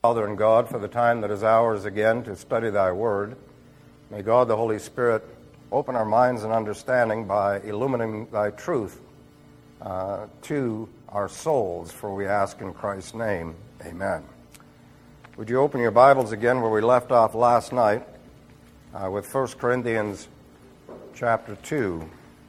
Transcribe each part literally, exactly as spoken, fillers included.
Father and God, for the time that is ours again to study thy word. May God the Holy Spirit open our minds and understanding by illuminating thy truth uh, to our souls, for we ask in Christ's name. Amen. Would you open your Bibles again where we left off last night uh, with First Corinthians chapter two.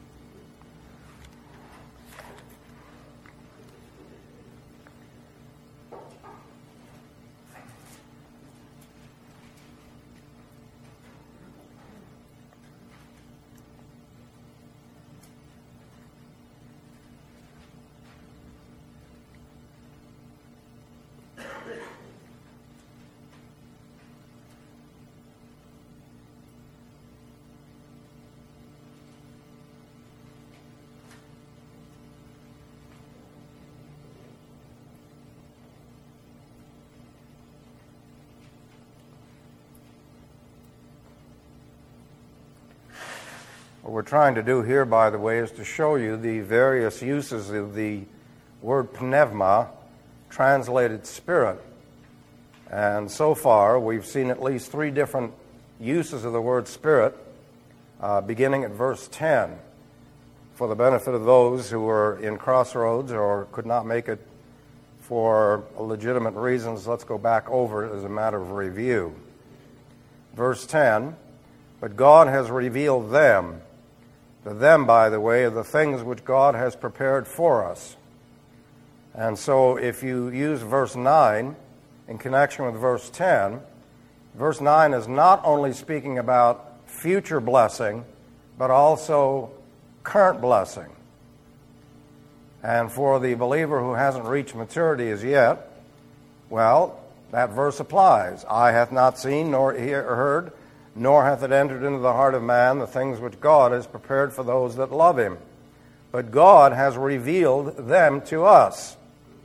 What we're trying to do here, by the way, is to show you the various uses of the word pneuma, translated spirit. And so far, we've seen at least three different uses of the word spirit, uh, beginning at verse ten. For the benefit of those who were in crossroads or could not make it for legitimate reasons, let's go back over it as a matter of review. Verse ten, but God has revealed them. The them, by the way, are the things which God has prepared for us. And so if you use verse nine in connection with verse ten, verse nine is not only speaking about future blessing, but also current blessing. And for the believer who hasn't reached maturity as yet, well, that verse applies. Eye hath not seen nor hear, heard, nor hath it entered into the heart of man the things which God has prepared for those that love him. But God has revealed them to us.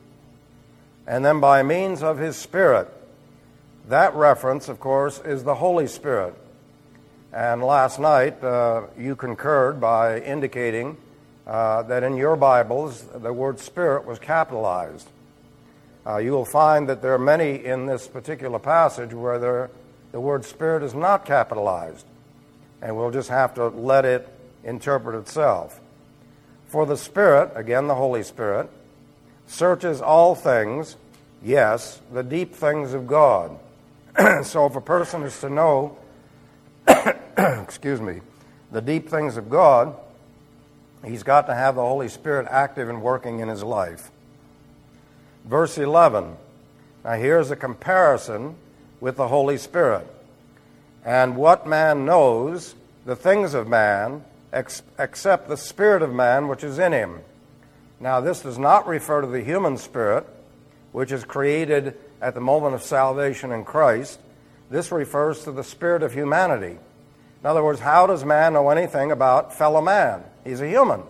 And then by means of his Spirit. That reference, of course, is the Holy Spirit. And last night uh, you concurred by indicating uh, that in your Bibles the word Spirit was capitalized. Uh, you will find that there are many in this particular passage where there the word Spirit is not capitalized, and we'll just have to let it interpret itself. For the Spirit, again the Holy Spirit, searches all things, yes, the deep things of God. So if a person is to know, excuse me, the deep things of God, he's got to have the Holy Spirit active and working in his life. Verse eleven, now here's a comparison with the Holy Spirit. And what man knows the things of man ex- except the spirit of man which is in him? Now this does not refer to the human spirit, which is created at the moment of salvation in Christ. This refers to the spirit of humanity. In other words, how does man know anything about fellow man? He's a human.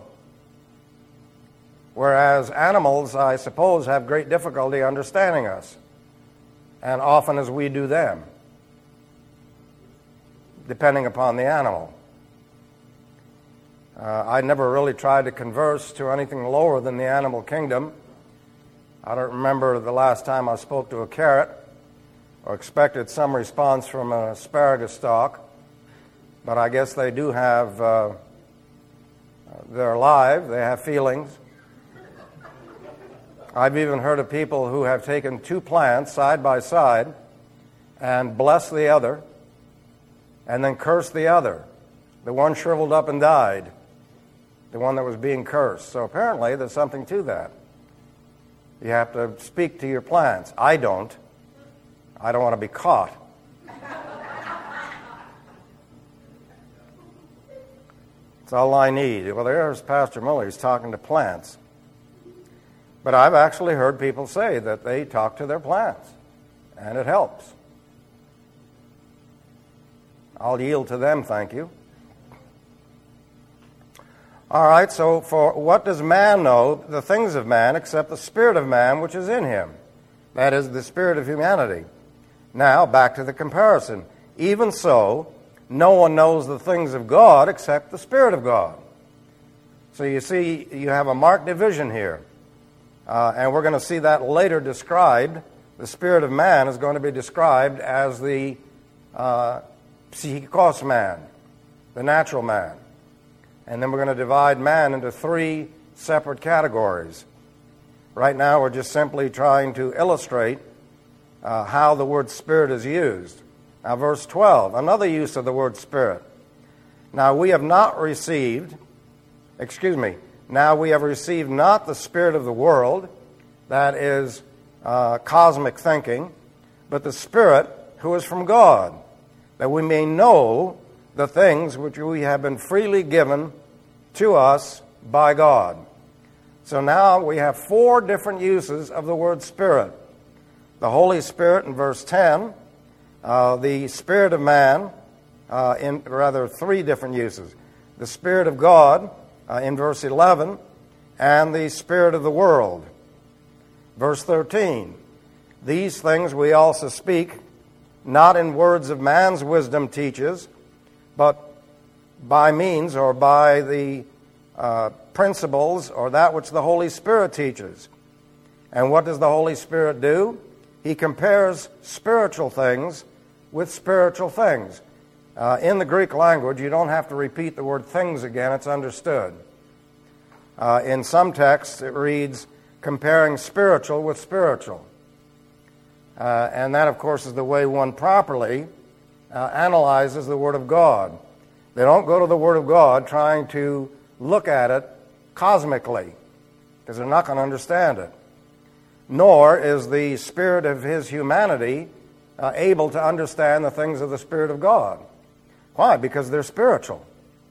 Whereas animals, I suppose, have great difficulty understanding us, and often as we do them, depending upon the animal. Uh, I never really tried to converse to anything lower than the animal kingdom. I don't remember the last time I spoke to a carrot or expected some response from an asparagus stalk, but I guess they do have, uh, they're alive, they have feelings. I've even heard of people who have taken two plants side by side and blessed the other and then cursed the other. The one shriveled up and died, the one that was being cursed. So apparently there's something to that. You have to speak to your plants. I don't. I don't want to be caught. That's all I need. Well, there's Pastor Miller. He's talking to plants. But I've actually heard people say that they talk to their plants, and it helps. I'll yield to them, thank you. All right, so for what does man know, the things of man, except the spirit of man which is in him? That is, the spirit of humanity. Now, back to the comparison. Even so, no one knows the things of God except the Spirit of God. So you see, you have a marked division here. Uh, and we're going to see that later described, the spirit of man is going to be described as the uh, psychikos man, the natural man. And then we're going to divide man into three separate categories. Right now we're just simply trying to illustrate uh, how the word spirit is used. Now verse twelve, another use of the word spirit. Now we have not received, excuse me, now we have received not the spirit of the world, that is uh, cosmic thinking, but the Spirit who is from God, that we may know the things which we have been freely given to us by God. So now we have four different uses of the word Spirit. The Holy Spirit in verse ten, uh, the Spirit of man, uh, in rather three different uses. The Spirit of God uh, in verse eleven, and the Spirit of the world. Verse thirteen, these things we also speak, not in words of man's wisdom teaches, but by means or by the uh, principles or that which the Holy Spirit teaches. And what does the Holy Spirit do? He compares spiritual things with spiritual things. Uh, in the Greek language, you don't have to repeat the word things again, it's understood. Uh, in some texts, it reads, comparing spiritual with spiritual. Uh, and that, of course, is the way one properly uh, analyzes the Word of God. They don't go to the Word of God trying to look at it cosmically, because they're not going to understand it. Nor is the spirit of his humanity uh, able to understand the things of the Spirit of God. Why? Because they're spiritual.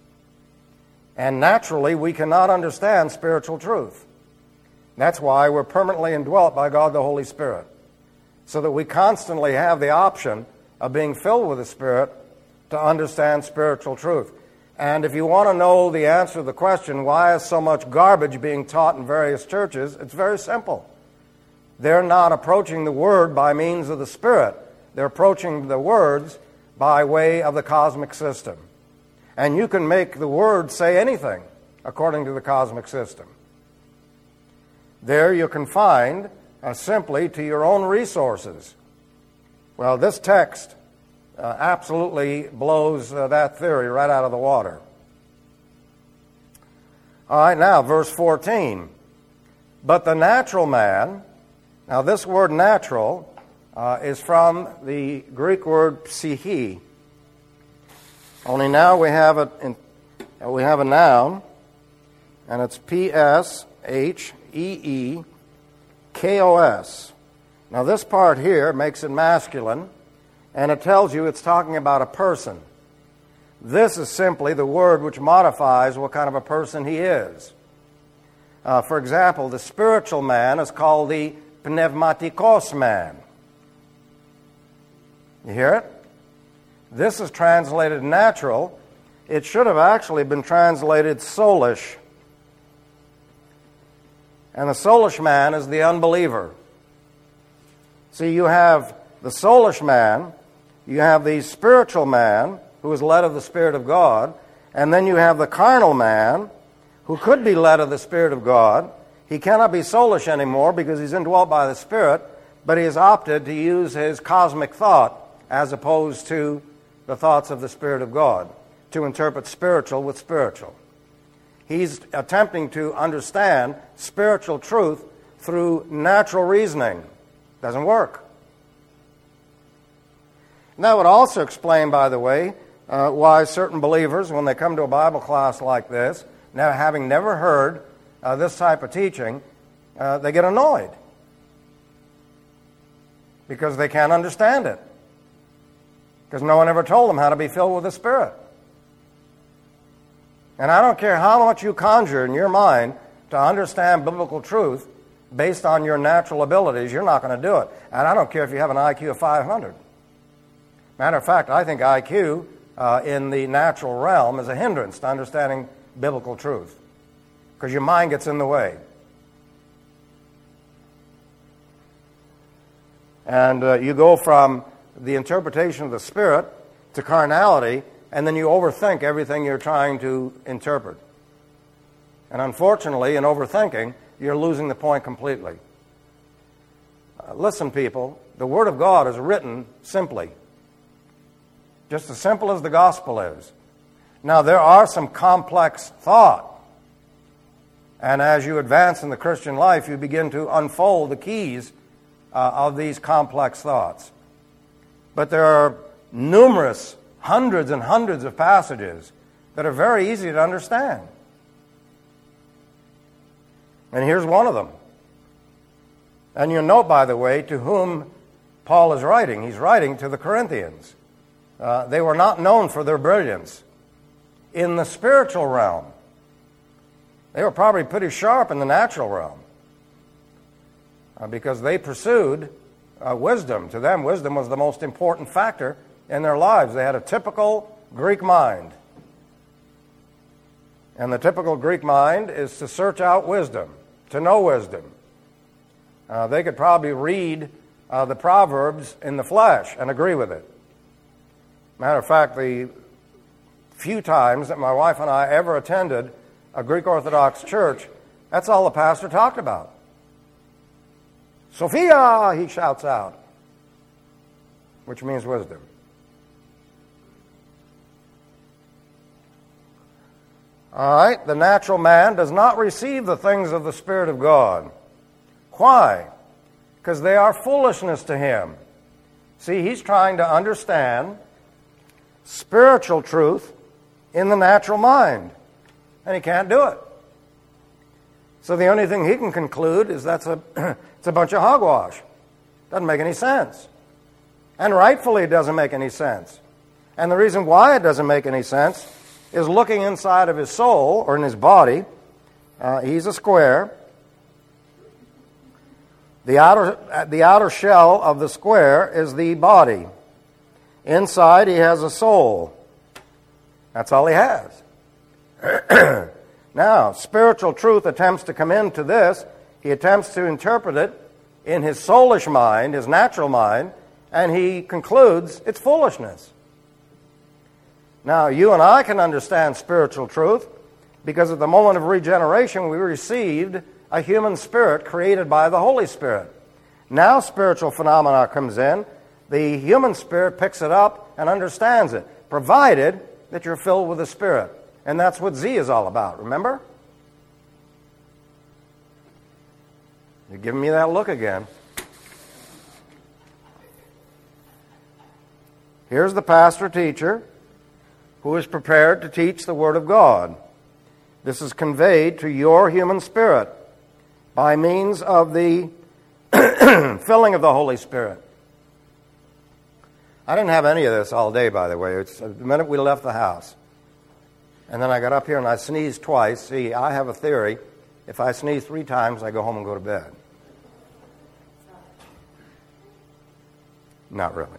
And naturally, we cannot understand spiritual truth. That's why we're permanently indwelt by God the Holy Spirit, so that we constantly have the option of being filled with the Spirit to understand spiritual truth. And if you want to know the answer to the question, why is so much garbage being taught in various churches, it's very simple. They're not approaching the Word by means of the Spirit. They're approaching the words by way of the cosmic system. And you can make the Word say anything according to the cosmic system. There you can find uh, simply to your own resources. Well, this text uh, absolutely blows uh, that theory right out of the water. All right, now, verse fourteen. But the natural man, now this word natural uh, is from the Greek word psyche. Only now we have it in, uh, we have a noun, and it's P S H E E K O S. Now this part here makes it masculine, and it tells you it's talking about a person. This is simply the word which modifies what kind of a person he is. Uh, for example, the spiritual man is called the pneumatikos man. You hear it? This is translated natural. It should have actually been translated soulish. And the soulish man is the unbeliever. See, you have the soulish man, you have the spiritual man, who is led of the Spirit of God, and then you have the carnal man, who could be led of the Spirit of God. He cannot be soulish anymore because he's indwelt by the Spirit, but he has opted to use his cosmic thought as opposed to the thoughts of the Spirit of God, to interpret spiritual with spiritual. He's attempting to understand spiritual truth through natural reasoning. Doesn't work. And that would also explain, by the way, uh, why certain believers, when they come to a Bible class like this, now having never heard uh, this type of teaching, uh, they get annoyed because they can't understand it, because no one ever told them how to be filled with the Spirit. And I don't care how much you conjure in your mind to understand biblical truth based on your natural abilities, you're not going to do it. And I don't care if you have an I Q of five hundred. Matter of fact, I think I Q uh, in the natural realm is a hindrance to understanding biblical truth, because your mind gets in the way. And uh, you go from the interpretation of the Spirit to carnality, and then you overthink everything you're trying to interpret. And unfortunately, in overthinking, you're losing the point completely. Uh, listen, people, the Word of God is written simply, just as simple as the gospel is. Now, there are some complex thought. And as you advance in the Christian life, you begin to unfold the keys uh, of these complex thoughts. But there are numerous, hundreds and hundreds of passages that are very easy to understand. And here's one of them. And you'll note, by the way, to whom Paul is writing. He's writing to the Corinthians. Uh, they were not known for their brilliance in the spiritual realm. They were probably pretty sharp in the natural realm uh, because they pursued uh, wisdom. To them, wisdom was the most important factor in their lives. They had a typical Greek mind. And the typical Greek mind is to search out wisdom, to know wisdom. Uh, they could probably read uh, the Proverbs in the flesh and agree with it. Matter of fact, the few times that my wife and I ever attended a Greek Orthodox church, that's all the pastor talked about. Sophia, he shouts out, which means wisdom. All right, the natural man does not receive the things of the Spirit of God. Why? Because they are foolishness to him. See, he's trying to understand spiritual truth in the natural mind, and he can't do it. So the only thing he can conclude is that's a it's a bunch of hogwash. Doesn't make any sense. And rightfully it doesn't make any sense. And the reason why it doesn't make any sense is looking inside of his soul, or in his body. Uh, he's a square. The outer, the outer shell of the square is the body. Inside he has a soul. That's all he has. Now, spiritual truth attempts to come into this. He attempts to interpret it in his soulish mind, his natural mind, and he concludes it's foolishness. Now, you and I can understand spiritual truth because at the moment of regeneration we received a human spirit created by the Holy Spirit. Now spiritual phenomena comes in. The human spirit picks it up and understands it, provided that you're filled with the Spirit. And that's what Z is all about, remember? You're giving me that look again. Here's the pastor-teacher who is prepared to teach the Word of God. This is conveyed to your human spirit by means of the filling of the Holy Spirit. I didn't have any of this all day, by the way. It's the minute we left the house. And then I got up here and I sneezed twice. See, I have a theory. If I sneeze three times, I go home and go to bed. Not really.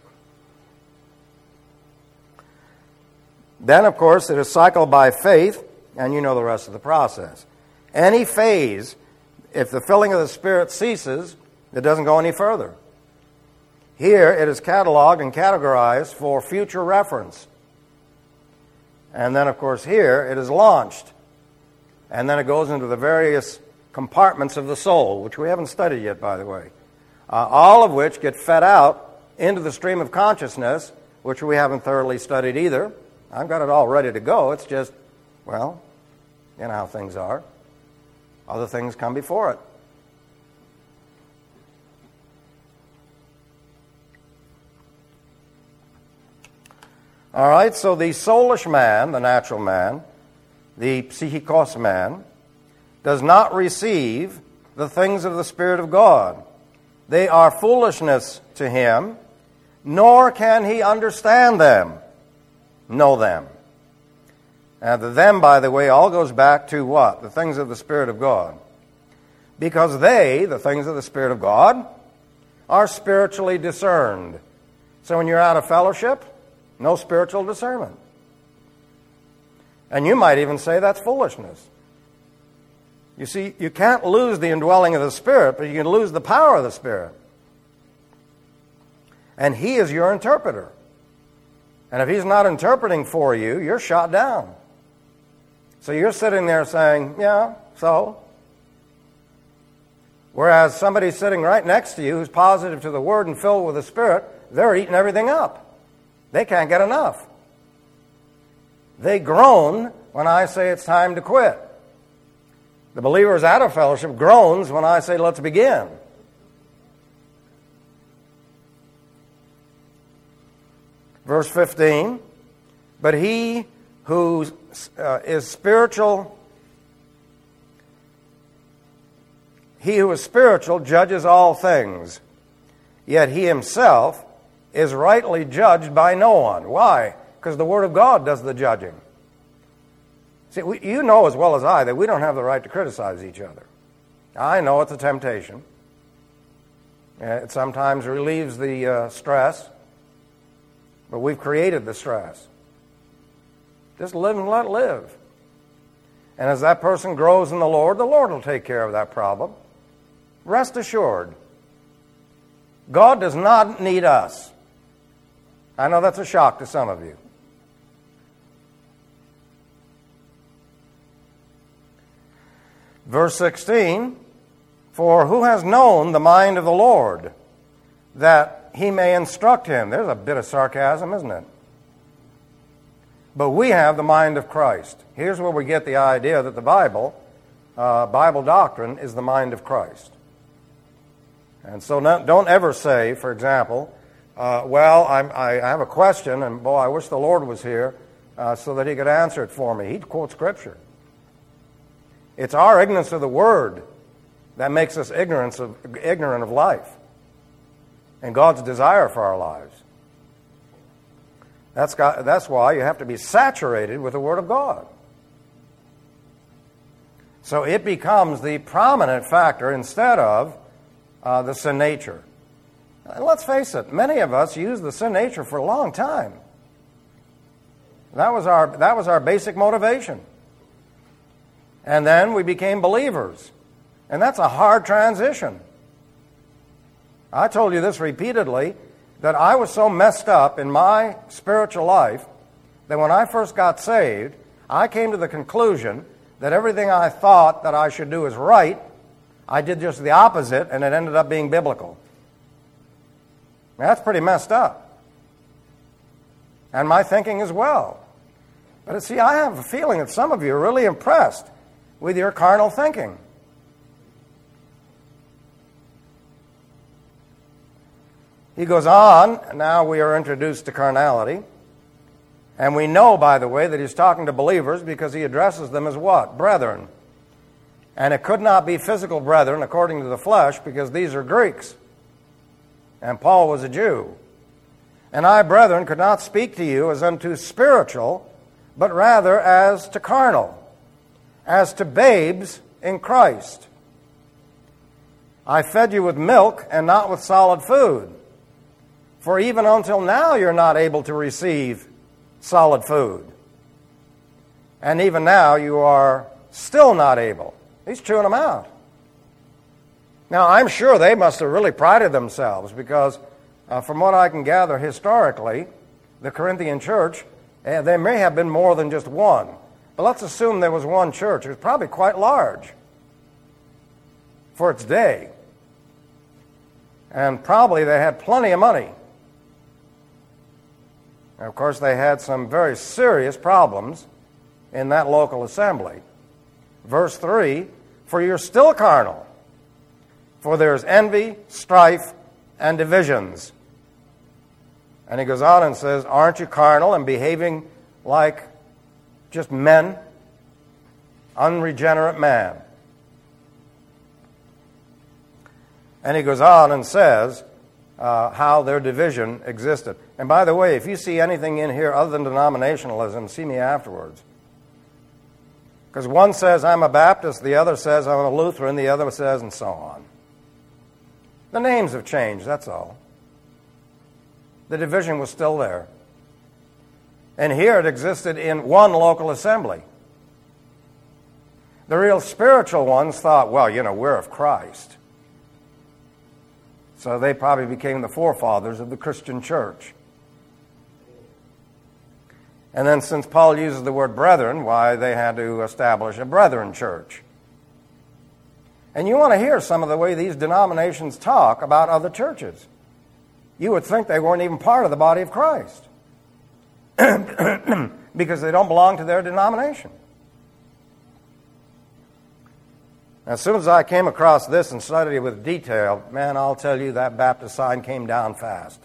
Then, of course, it is cycled by faith, and you know the rest of the process. Any phase, if the filling of the Spirit ceases, it doesn't go any further. Here, it is cataloged and categorized for future reference. And then, of course, here, it is launched. And then it goes into the various compartments of the soul, which we haven't studied yet, by the way, uh, all of which get fed out into the stream of consciousness, which we haven't thoroughly studied either. I've got it all ready to go. It's just, well, you know how things are. Other things come before it. All right, so the soulish man, the natural man, the psychikos man, does not receive the things of the Spirit of God. They are foolishness to him, nor can he understand them, know them. And the them, by the way, all goes back to what? The things of the Spirit of God. Because they, the things of the Spirit of God, are spiritually discerned. So when you're out of fellowship, no spiritual discernment. And you might even say that's foolishness. You see, you can't lose the indwelling of the Spirit, but you can lose the power of the Spirit. And He is your interpreter. And if He's not interpreting for you, you're shot down. So you're sitting there saying, yeah, so? Whereas somebody sitting right next to you who's positive to the Word and filled with the Spirit, they're eating everything up. They can't get enough. They groan when I say it's time to quit. The believers out of fellowship groans when I say let's begin. Verse fifteen, but he who uh, is spiritual, he who is spiritual judges all things, yet he himself is rightly judged by no one. Why? Because the Word of God does the judging. See, we, you know as well as I that we don't have the right to criticize each other. I know it's a temptation. It sometimes relieves the uh, stress, but we've created the stress. Just live and let live. And as that person grows in the Lord, the Lord will take care of that problem. Rest assured. God does not need us. I know that's a shock to some of you. Verse sixteen, for who has known the mind of the Lord, that he may instruct him? There's a bit of sarcasm, isn't it? But we have the mind of Christ. Here's where we get the idea that the Bible, uh, Bible doctrine, is the mind of Christ. And so not, don't ever say, for example, uh, well, I'm, I have a question, and boy, I wish the Lord was here uh, so that he could answer it for me. He'd quote Scripture. It's our ignorance of the Word that makes us ignorance of, ignorant of life and God's desire for our lives. That's, got, that's why you have to be saturated with the Word of God. So it becomes the prominent factor instead of uh, the sin nature. And let's face it, many of us used the sin nature for a long time. That was our, that was our basic motivation. And then we became believers. And that's a hard transition. I told you this repeatedly, that I was so messed up in my spiritual life that when I first got saved, I came to the conclusion that everything I thought that I should do is right, I did just the opposite, and it ended up being biblical. Now, that's pretty messed up. And my thinking as well. But see, I have a feeling that some of you are really impressed with your carnal thinking. He goes on, now we are introduced to carnality. And we know, by the way, that he's talking to believers because he addresses them as what? Brethren. And it could not be physical brethren according to the flesh because these are Greeks. And Paul was a Jew. And I, brethren, could not speak to you as unto spiritual, but rather as to carnal, as to babes in Christ. I fed you with milk and not with solid food. For even until now you're not able to receive solid food. And even now you are still not able. He's chewing them out. Now, I'm sure they must have really prided themselves because uh, from what I can gather historically, the Corinthian church, uh, there may have been more than just one. But let's assume there was one church. It was probably quite large for its day. And probably they had plenty of money. And of course, they had some very serious problems in that local assembly. Verse three, for you're still carnal, for there's envy, strife, and divisions. And he goes on and says, aren't you carnal and behaving like just men? Unregenerate man. And he goes on and says uh, how their division existed. And by the way, if you see anything in here other than denominationalism, see me afterwards. Because one says I'm a Baptist, the other says I'm a Lutheran, the other says, and so on. The names have changed, that's all. The division was still there. And here it existed in one local assembly. The real spiritual ones thought, well, you know, we're of Christ. So they probably became the forefathers of the Christian church. And then since Paul uses the word brethren, why they had to establish a brethren church. And you want to hear some of the way these denominations talk about other churches. You would think they weren't even part of the body of Christ because they don't belong to their denomination. As soon as I came across this and studied it with detail, man, I'll tell you, that Baptist sign came down fast.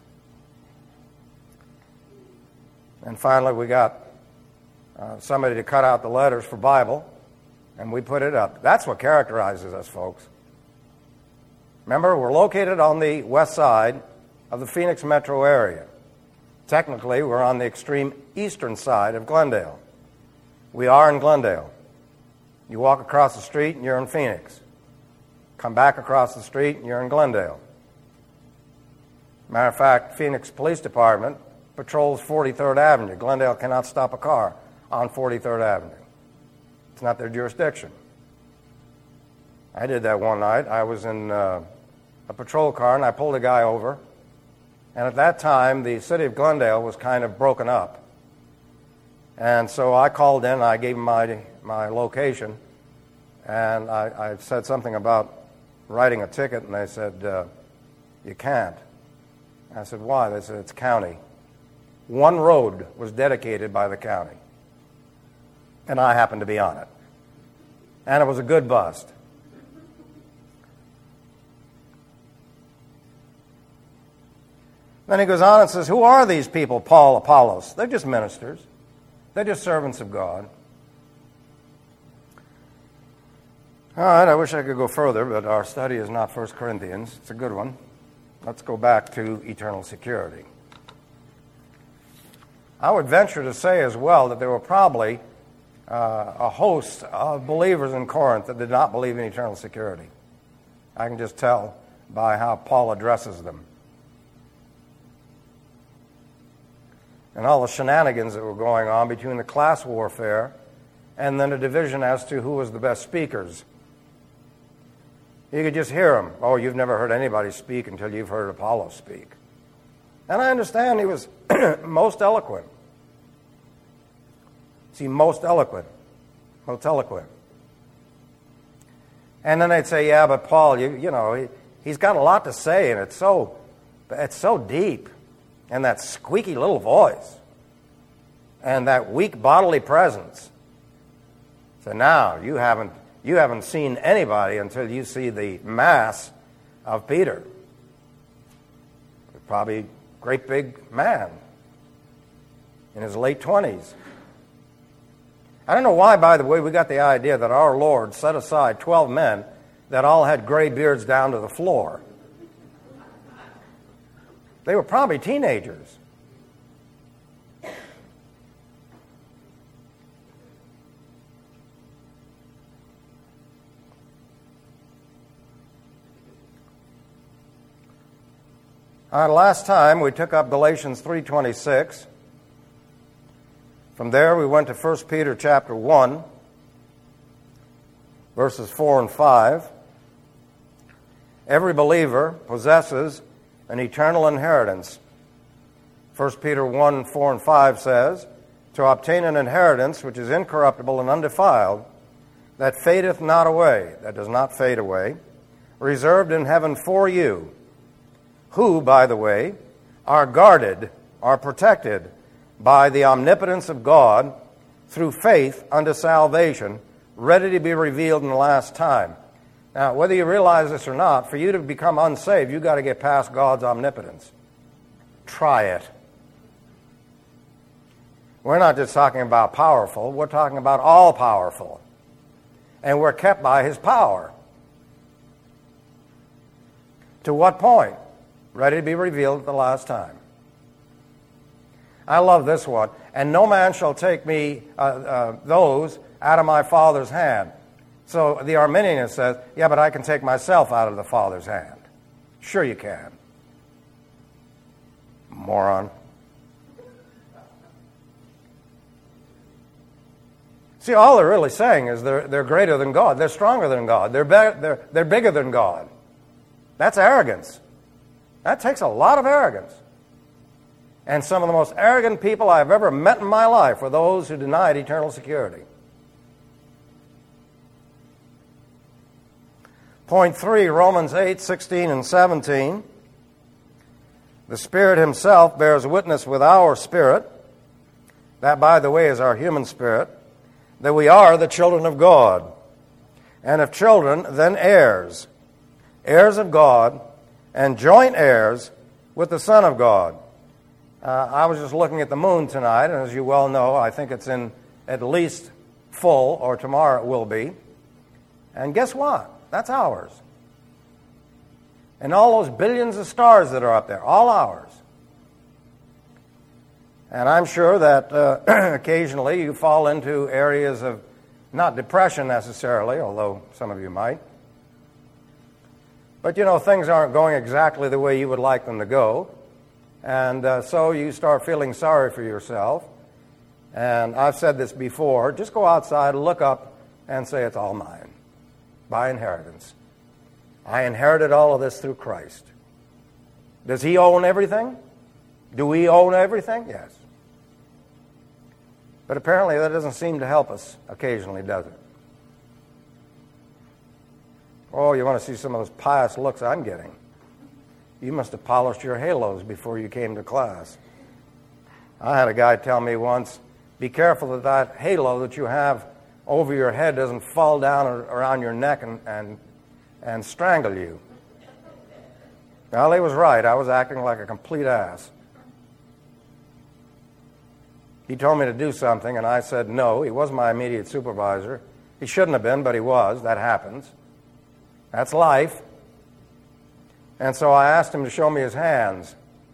And finally we got uh, somebody to cut out the letters for Bible, and we put it up. That's what characterizes us, folks. Remember, we're located on the west side of the Phoenix metro area. Technically, we're on the extreme eastern side of Glendale. We are in Glendale. You walk across the street and you're in Phoenix. Come back across the street and you're in Glendale. Matter of fact, Phoenix Police Department patrols forty-third Avenue. Glendale cannot stop a car on forty-third Avenue. It's not their jurisdiction. I did that one night. I was in uh, a patrol car and I pulled a guy over. And at that time, the city of Glendale was kind of broken up. And so I called in and I gave him my, my location. And I, I said something about writing a ticket, and they said, uh, you can't. I said, why? They said, it's county. One road was dedicated by the county. And I happened to be on it. And it was a good bust. Then he goes on and says, who are these people, Paul, Apollos? They're just ministers. They're just servants of God. All right, I wish I could go further, but our study is not First Corinthians. It's a good one. Let's go back to eternal security. I would venture to say as well that there were probably uh, a host of believers in Corinth that did not believe in eternal security. I can just tell by how Paul addresses them. And all the shenanigans that were going on between the class warfare and then a division as to who was the best speakers. You could just hear them. Oh, you've never heard anybody speak until you've heard Apollos speak. And I understand he was most eloquent. See, most eloquent. Most eloquent. And then they'd say, yeah, but Paul, you, you know, he, he's got a lot to say, and it's so, it's so deep. And that squeaky little voice. And that weak bodily presence. So now, you haven't, you haven't seen anybody until you see the mass of Peter. Probably a great big man in his late twenties. I don't know why, by the way, we got the idea that our Lord set aside twelve men that all had gray beards down to the floor. They were probably teenagers. All right, last time we took up Galatians three twenty-six. From there we went to First Peter chapter one, verses four and five. Every believer possesses an eternal inheritance. First Peter one, four and five says, to obtain an inheritance which is incorruptible and undefiled, that fadeth not away, that does not fade away, reserved in heaven for you, who, by the way, are guarded, are protected by the omnipotence of God through faith unto salvation, ready to be revealed in the last time. Now, whether you realize this or not, for you to become unsaved, you've got to get past God's omnipotence. Try it. We're not just talking about powerful, we're talking about all-powerful. And we're kept by His power. To what point? Ready to be revealed at the last time. I love this one. And no man shall take me, uh, uh, those, out of my Father's hand. So the Arminian says, yeah, but I can take myself out of the Father's hand. Sure you can. Moron. See, all they're really saying is they're, they're greater than God. They're stronger than God. They're, be- they're, they're bigger than God. That's arrogance. That takes a lot of arrogance. And some of the most arrogant people I've ever met in my life were those who denied eternal security. Point three, Romans eight, sixteen and seventeen. The Spirit himself bears witness with our spirit, that, by the way, is our human spirit, that we are the children of God. And if children, then heirs, heirs of God, and joint heirs with the Son of God. Uh, I was just looking at the moon tonight, and as you well know, I think it's in at least full, or tomorrow it will be. And guess what? That's ours. And all those billions of stars that are up there, all ours. And I'm sure that uh, occasionally you fall into areas of, not depression necessarily, although some of you might. But, you know, things aren't going exactly the way you would like them to go. And uh, so you start feeling sorry for yourself. And I've said this before, just go outside, look up, and say, it's all mine, by inheritance. I inherited all of this through Christ. Does he own everything? Do we own everything? Yes. But apparently that doesn't seem to help us occasionally, does it? Oh, you want to see some of those pious looks I'm getting? You must have polished your halos before you came to class. I had a guy tell me once, be careful that that halo that you have over your head doesn't fall down around your neck and, and, and strangle you. Well, he was right. I was acting like a complete ass. He told me to do something, and I said no. He was my immediate supervisor. He shouldn't have been, but he was. That happens. That's life. And so I asked him to show me his hands.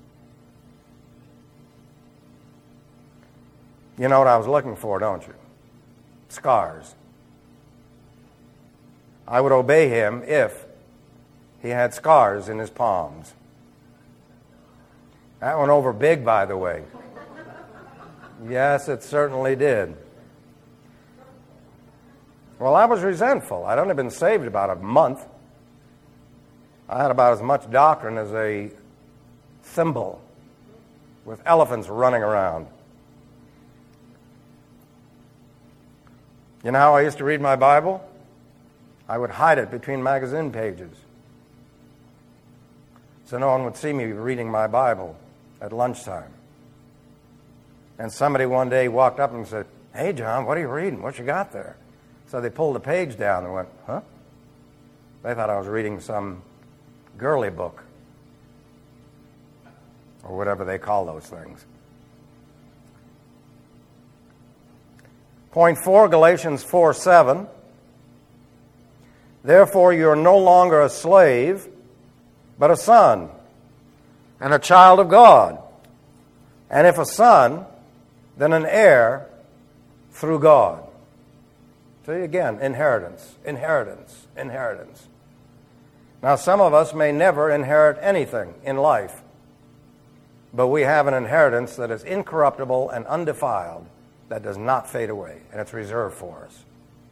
You know what I was looking for, don't you? Scars. I would obey him if he had scars in his palms. That went over big, by the way. Yes, it certainly did. Well, I was resentful. I'd only been saved about a month. I had about as much doctrine as a thimble with elephants running around. You know how I used to read my Bible? I would hide it between magazine pages so no one would see me reading my Bible at lunchtime. And somebody one day walked up and said, "Hey, John, what are you reading? What you got there?" So they pulled the page down and went, "Huh?" They thought I was reading some girly book or whatever they call those things. Point four, Galatians four seven. Therefore you are no longer a slave, but a son, and a child of God. And if a son, then an heir through God. See, again, inheritance, inheritance, inheritance. Now, some of us may never inherit anything in life, but we have an inheritance that is incorruptible and undefiled, that does not fade away, and it's reserved for us.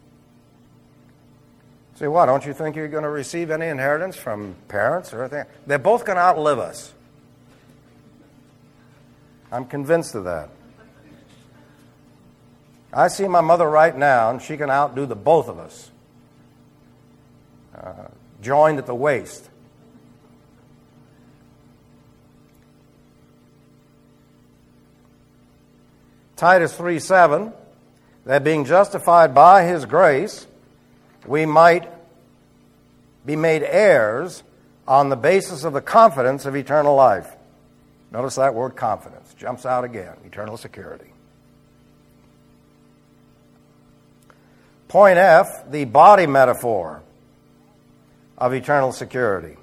See, what, don't you think you're going to receive any inheritance from parents or anything? They're both going to outlive us. I'm convinced of that. I see my mother right now, and she can outdo the both of us. Uh, joined at the waist. Titus three seven, that being justified by his grace, we might be made heirs on the basis of the confidence of eternal life. Notice that word confidence. Jumps out again. Eternal security. Point F, the body metaphor of eternal security.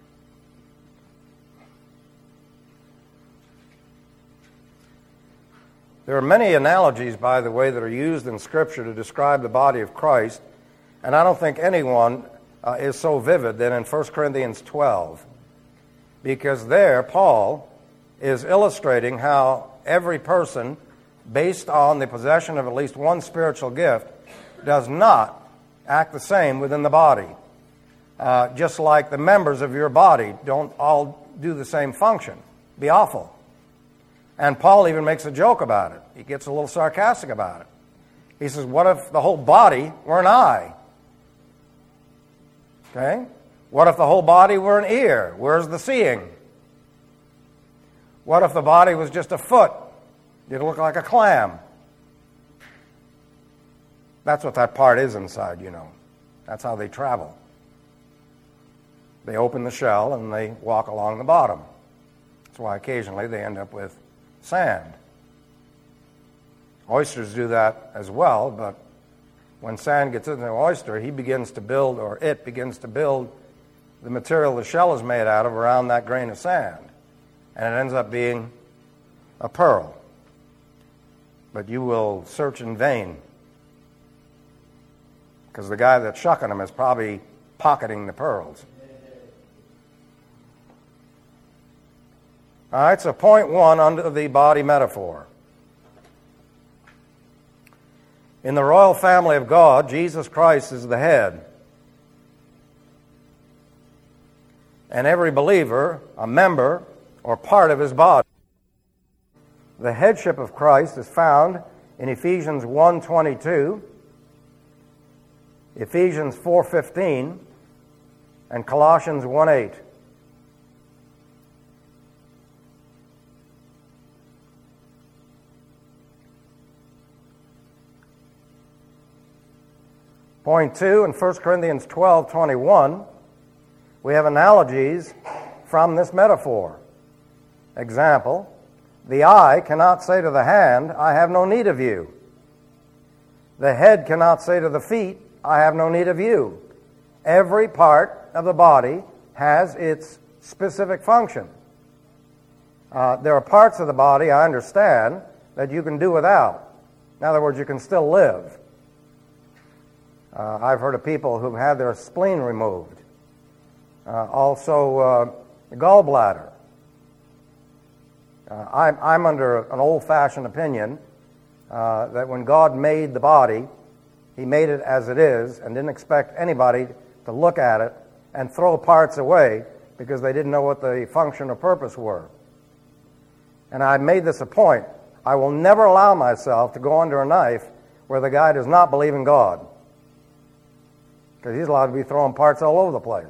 There are many analogies, by the way, that are used in Scripture to describe the body of Christ, and I don't think anyone uh, is so vivid than in First Corinthians twelve, because there Paul is illustrating how every person, based on the possession of at least one spiritual gift, does not act the same within the body. Uh, just like the members of your body don't all do the same function. Be awful. And Paul even makes a joke about it. He gets a little sarcastic about it. He says, what if the whole body were an eye? Okay? What if the whole body were an ear? Where's the seeing? What if the body was just a foot? Did it look like a clam? That's what that part is inside, you know. That's how they travel. They open the shell and they walk along the bottom. That's why occasionally they end up with sand. Oysters do that as well, but when sand gets in the oyster, he begins to build, or it begins to build, the material the shell is made out of around that grain of sand. And it ends up being a pearl. But you will search in vain, because the guy that's shucking them is probably pocketing the pearls. All right, so point one under the body metaphor. In the royal family of God, Jesus Christ is the head. And every believer, a member or part of his body. The headship of Christ is found in Ephesians one twenty-two, Ephesians four fifteen, and Colossians one eight. Point two, in First Corinthians twelve twenty-one, we have analogies from this metaphor. Example, the eye cannot say to the hand, I have no need of you. The head cannot say to the feet, I have no need of you. Every part of the body has its specific function. Uh, there are parts of the body, I understand, that you can do without. In other words, you can still live. Uh, I've heard of people who've had their spleen removed. Uh, also, uh, the gallbladder. Uh, I'm, I'm under an old-fashioned opinion uh, that when God made the body, He made it as it is and didn't expect anybody to look at it and throw parts away because they didn't know what the function or purpose were. And I made this a point. I will never allow myself to go under a knife where the guy does not believe in God, because he's allowed to be throwing parts all over the place.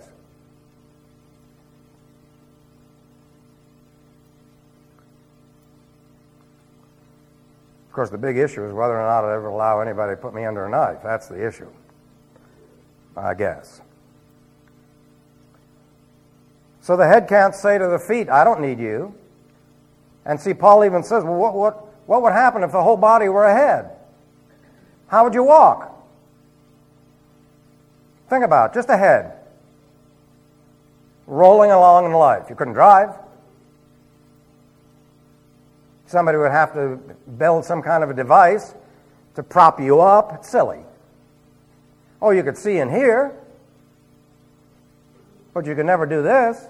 Of course, the big issue is whether or not I'd ever allow anybody to put me under a knife. That's the issue, I guess. So the head can't say to the feet, I don't need you. And see, Paul even says, well, what, what, what would happen if the whole body were a head? How would you walk? Think about it, just a head. Rolling along in life. You couldn't drive. Somebody would have to build some kind of a device to prop you up. It's silly. Oh, you could see and hear, but you could never do this.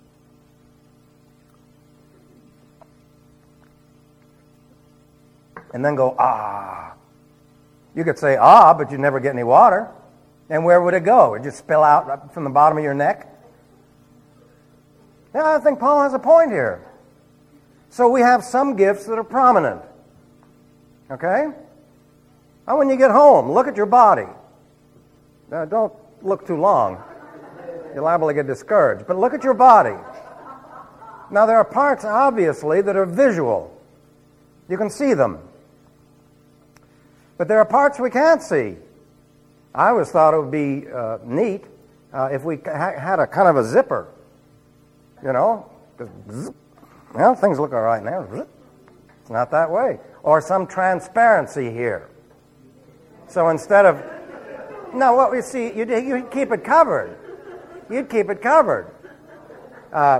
And then go, ah. You could say, ah, but you'd never get any water. And where would it go? It'd just spill out from the bottom of your neck? Yeah, I think Paul has a point here. So we have some gifts that are prominent. Okay? Now when you get home, look at your body. Now, don't look too long. You're liable to get discouraged. But look at your body. Now there are parts, obviously, that are visual. You can see them. But there are parts we can't see. I always thought it would be uh, neat uh, if we ha- had a kind of a zipper. You know? Just, well, things look all right now. It's not that way. Or some transparency here. So instead of... No, what we see, you'd, you'd keep it covered. You'd keep it covered. Uh,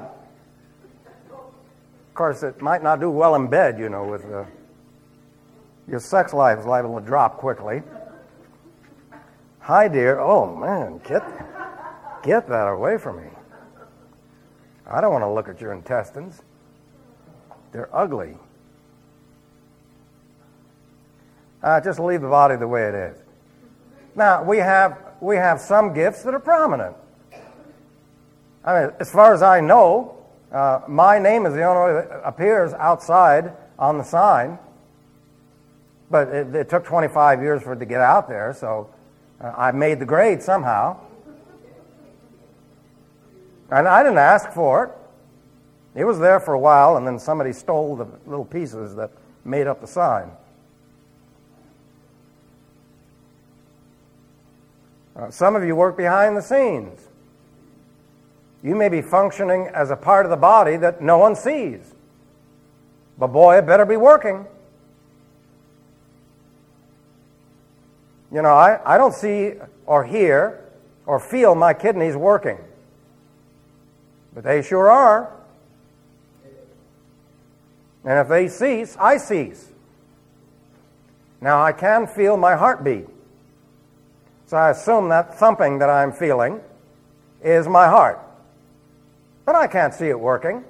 of course, it might not do well in bed, you know, with... Uh, your sex life is liable to drop quickly. Hi, dear. Oh, man, get, get that away from me. I don't want to look at your intestines. They're ugly. Uh, just leave the body the way it is. Now, we have we have some gifts that are prominent. I mean, as far as I know, uh, my name is the only one that appears outside on the sign. But it, it took twenty-five years for it to get out there, so uh, I made the grade somehow. And I didn't ask for it. It was there for a while, and then somebody stole the little pieces that made up the sign. Uh, some of you work behind the scenes. You may be functioning as a part of the body that no one sees. But boy, it better be working. You know, I, I don't see or hear or feel my kidneys working. But they sure are. And if they cease, I cease. Now, I can feel my heartbeat. So I assume that thumping that I'm feeling is my heart. But I can't see it working.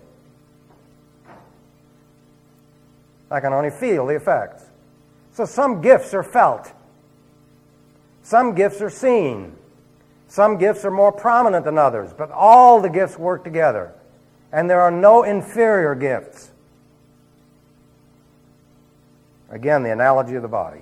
I can only feel the effects. So some gifts are felt. Some gifts are seen. Some gifts are more prominent than others. But all the gifts work together. And there are no inferior gifts. Again, the analogy of the body.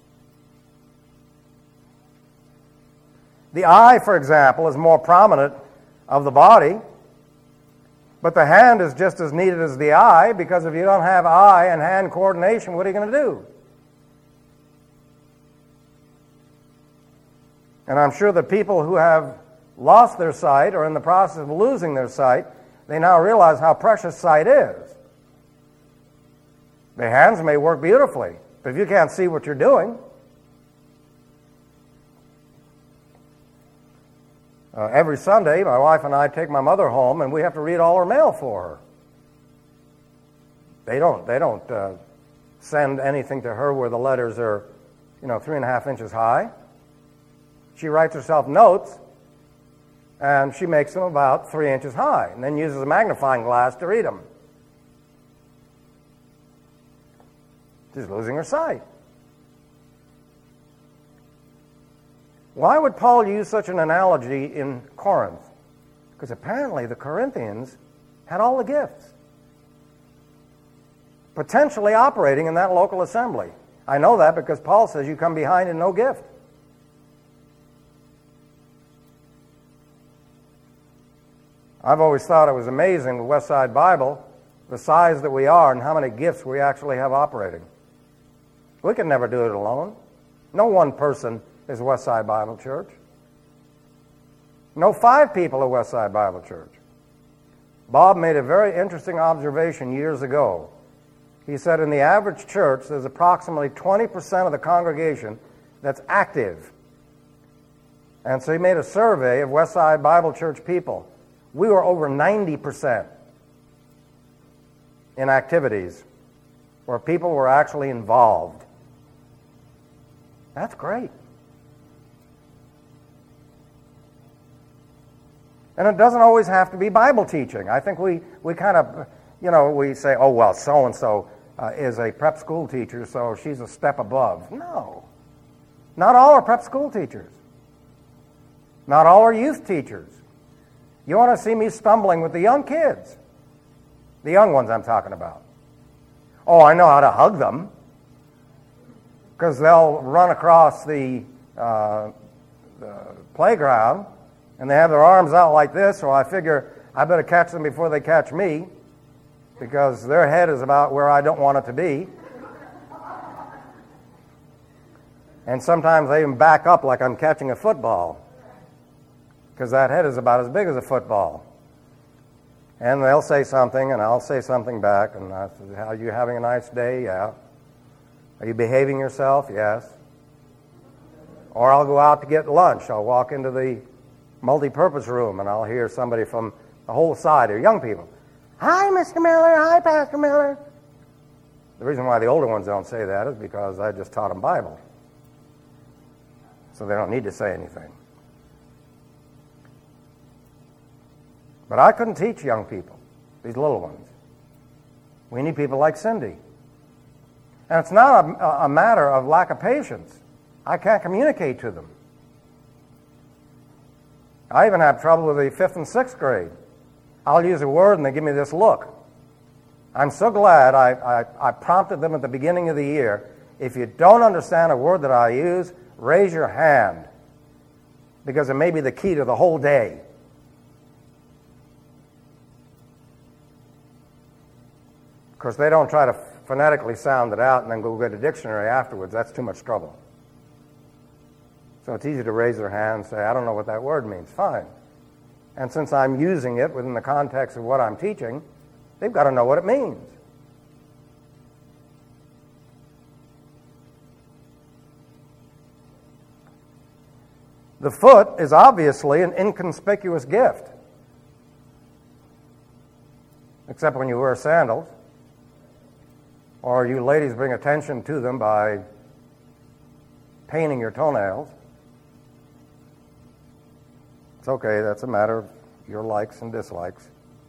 The eye, for example, is more prominent of the body, but the hand is just as needed as the eye, because if you don't have eye and hand coordination, what are you going to do? And I'm sure that people who have lost their sight or in the process of losing their sight, they now realize how precious sight is. The hands may work beautifully, but if you can't see what you're doing, uh, every Sunday, my wife and I take my mother home, and we have to read all her mail for her. They don't. They don't uh, send anything to her where the letters are, you know, three and a half inches high. She writes herself notes, and she makes them about three inches high, and then uses a magnifying glass to read them. She's losing her sight. Why would Paul use such an analogy in Corinth? Because apparently the Corinthians had all the gifts, potentially operating in that local assembly. I know that because Paul says you come behind in no gift. I've always thought it was amazing with Westside Bible, the size that we are and how many gifts we actually have operating. We can never do it alone. No one person is Westside Bible Church. No five people are Westside Bible Church. Bob made a very interesting observation years ago. He said in the average church, there's approximately twenty percent of the congregation that's active. And so he made a survey of Westside Bible Church people. We were over ninety percent in activities where people were actually involved. That's great. And it doesn't always have to be Bible teaching. I think we, we kind of, you know, we say, oh, well, so-and-so uh, is a prep school teacher, so she's a step above. No. Not all are prep school teachers. Not all are youth teachers. You want to see me stumbling with the young kids. The young ones I'm talking about. Oh, I know how to hug them, because they'll run across the, uh, the playground, and they have their arms out like this, so I figure I better catch them before they catch me, because their head is about where I don't want it to be. And sometimes they even back up like I'm catching a football, because that head is about as big as a football. And they'll say something, and I'll say something back, and I say, "Are you having a nice day?" "Yeah." "Are you behaving yourself?" "Yes." Or I'll go out to get lunch. I'll walk into the multi-purpose room, and I'll hear somebody from the whole side, or young people. "Hi, Mister Miller. Hi, Pastor Miller." The reason why the older ones don't say that is because I just taught them Bible. So they don't need to say anything. But I couldn't teach young people, these little ones. We need people like Cindy. And it's not a, a matter of lack of patience. I can't communicate to them. I even have trouble with the fifth and sixth grade. I'll use a word and they give me this look. I'm so glad I, I, I prompted them at the beginning of the year. If you don't understand a word that I use, raise your hand, because it may be the key to the whole day. Of course, they don't try to phonetically sound it out and then go get a dictionary afterwards. That's too much trouble. So it's easy to raise their hand and say, I don't know what that word means. Fine. And since I'm using it within the context of what I'm teaching, they've got to know what it means. The foot is obviously an inconspicuous gift, except when you wear sandals, or you ladies bring attention to them by painting your toenails. It's okay, that's a matter of your likes and dislikes.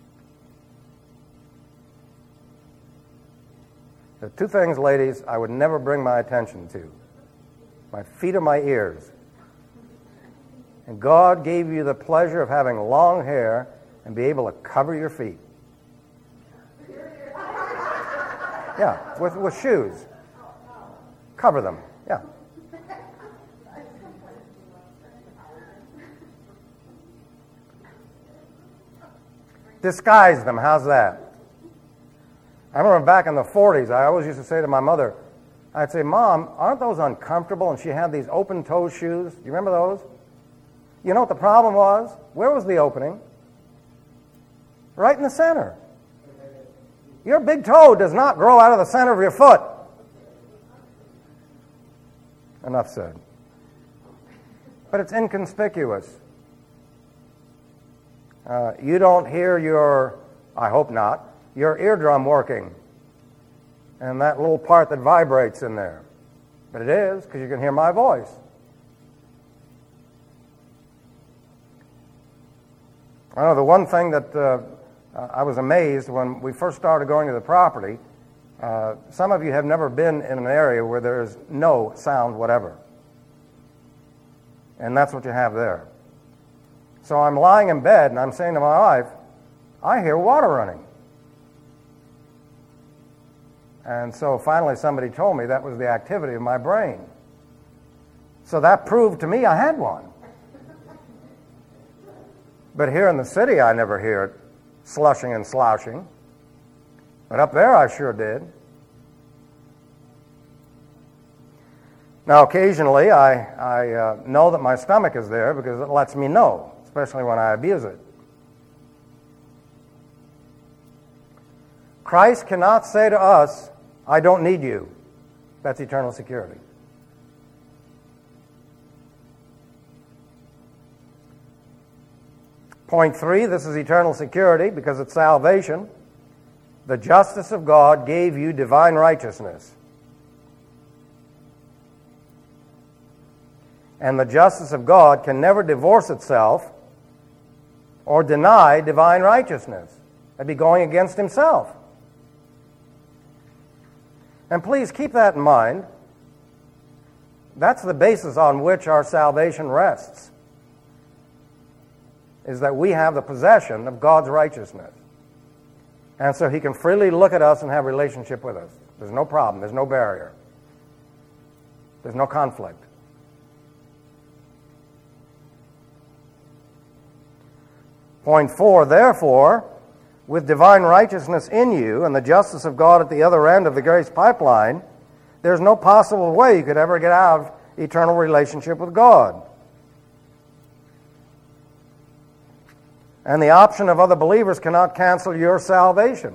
There are two things, ladies, I would never bring my attention to. My feet or my ears. And God gave you the pleasure of having long hair and be able to cover your feet. Yeah, with, with shoes. Cover them, yeah. Disguise them, how's that? I remember back in the forties, I always used to say to my mother, I'd say, Mom, aren't those uncomfortable? And she had these open-toe shoes. Do you remember those? You know what the problem was? Where was the opening? Right in the center. Your big toe does not grow out of the center of your foot. Enough said. But it's inconspicuous. Uh, you don't hear your, I hope not, your eardrum working. And that little part that vibrates in there. But it is, because you can hear my voice. I know the one thing that uh, I was amazed when we first started going to the property, uh, some of you have never been in an area where there is no sound whatever. And that's what you have there. So I'm lying in bed and I'm saying to my wife, I hear water running. And so finally somebody told me that was the activity of my brain. So that proved to me I had one. But here in the city, I never hear it slushing and sloushing. But up there, I sure did. Now, occasionally, I, I uh, know that my stomach is there because it lets me know, especially when I abuse it. Christ cannot say to us, I don't need you. That's eternal security. Point three, this is eternal security because it's salvation. The justice of God gave you divine righteousness. And the justice of God can never divorce itself or deny divine righteousness. That'd be going against himself. And please keep that in mind. That's the basis on which our salvation rests, is that we have the possession of God's righteousness. And so he can freely look at us and have a relationship with us. There's no problem. There's no barrier. There's no conflict. Point four, therefore, with divine righteousness in you and the justice of God at the other end of the grace pipeline, there's no possible way you could ever get out of eternal relationship with God. And the option of other believers cannot cancel your salvation.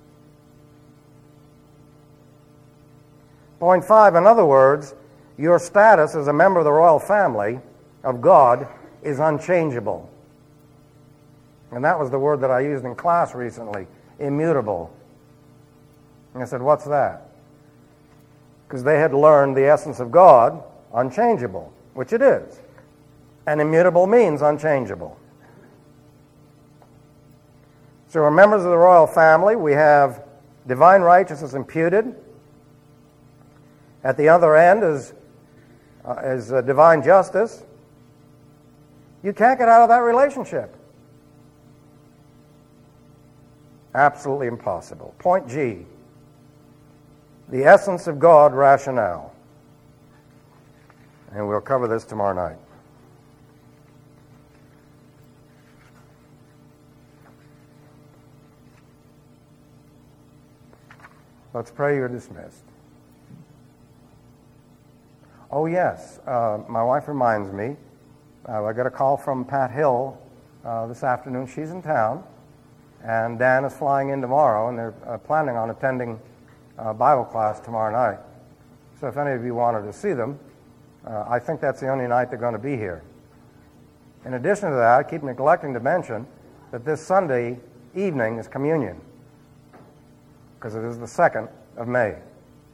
Point five, in other words, your status as a member of the royal family of God is unchangeable. And that was the word that I used in class recently, immutable. And I said, what's that? Because they had learned the essence of God, unchangeable, which it is. And immutable means unchangeable. So we're members of the royal family. We have divine righteousness imputed. At the other end is, uh, is uh, divine justice. You can't get out of that relationship. Absolutely impossible. Point G, the essence of God rationale. And we'll cover this tomorrow night. Let's pray. You're dismissed. Oh, yes. Uh, my wife reminds me. Uh, I got a call from Pat Hill uh, this afternoon. She's in town, and Dan is flying in tomorrow, and they're uh, planning on attending uh, Bible class tomorrow night. So if any of you wanted to see them, uh, I think that's the only night they're going to be here. In addition to that, I keep neglecting to mention that this Sunday evening is communion, because it is the second of May. It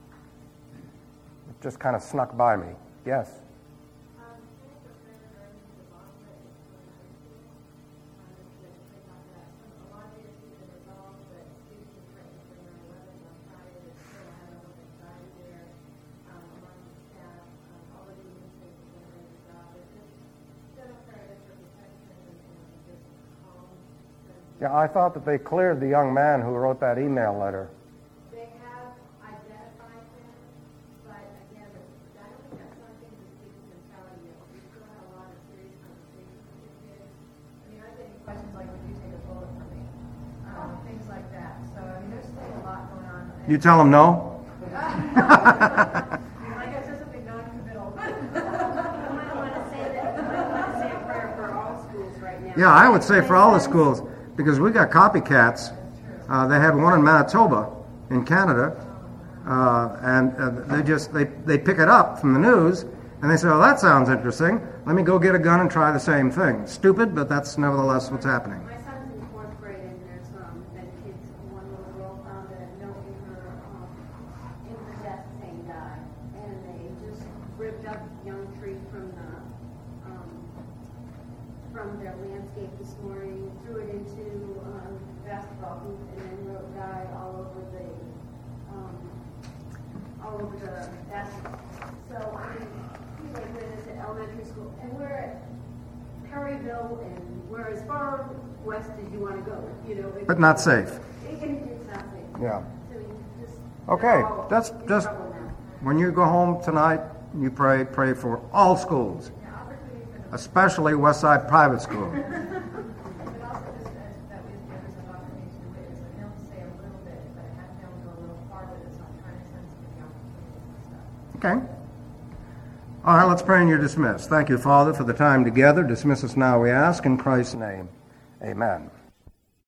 just kind of snuck by me. Yes? Yeah, I thought that they cleared the young man who wrote that email letter. They have identified him, but again, I don't think that's something the students can tell you. We still have a lot of serious conversations with the kids. I mean, I'm getting questions like, would you take a bullet for me? Um, things like that. So, I mean, there's still a lot going on. You tell them no? I guess there's something non-committal. You might want to say that. You might want to say a prayer for all schools right now. Yeah, I would say for all the schools. Because we got copycats. Uh, they had one in Manitoba, in Canada, uh, and uh, they just they, they pick it up from the news, and they say, "Oh, that sounds interesting. Let me go get a gun and try the same thing." Stupid, but that's nevertheless what's happening. My son's in fourth grade, and there's um, that kid's one little girl found a note in her um, in the desk saying "die," and they just ripped up young tree from the um, from their landscape this morning, threw it into um, basketball hoop, and then wrote "die" all over the um, all over the basketball. So I mean, he's like with us at elementary school, and we're at Perryville, and we're as far west as you want to go. You know, But not safe. It, it, it's not safe. Yeah. So you just Okay, all that's in just trouble now. when you go home tonight, you pray pray for all schools, Yeah, opportunity for the especially Westside Private School. But also just as, that we give us an opportunity to witness, and he'll say a little bit, but I have him go a little farther, so I'm trying to sense the opportunity and stuff. Okay. All right, let's pray and you're dismissed. Thank you, Father, for the time together. Dismiss us now, we ask, in Christ's name. Amen.